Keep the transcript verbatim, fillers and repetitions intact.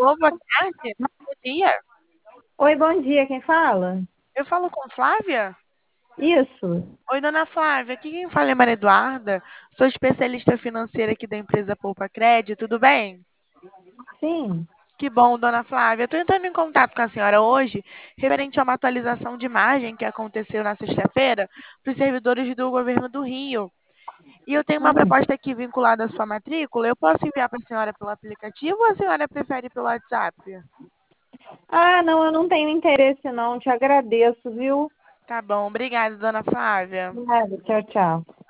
Alô, boa tarde. Bom dia. Oi, bom dia, quem fala? Eu falo com Flávia? Isso, Oi, dona Flávia. Aqui quem fala é Maria Eduarda. Sou especialista financeira aqui da empresa Poupa Crédito. Tudo bem? sim. Que bom, dona Flávia. Estou entrando em contato com a senhora hoje, referente a uma atualização de imagem que aconteceu na sexta-feira para os servidores do governo do Rio. E eu tenho uma Hum. proposta aqui vinculada à sua matrícula. Eu posso enviar para a senhora pelo aplicativo ou a senhora prefere pelo WhatsApp? Ah, não, eu não tenho interesse não, te agradeço, viu? Tá bom, obrigada, dona Flávia. Nada, tchau, tchau.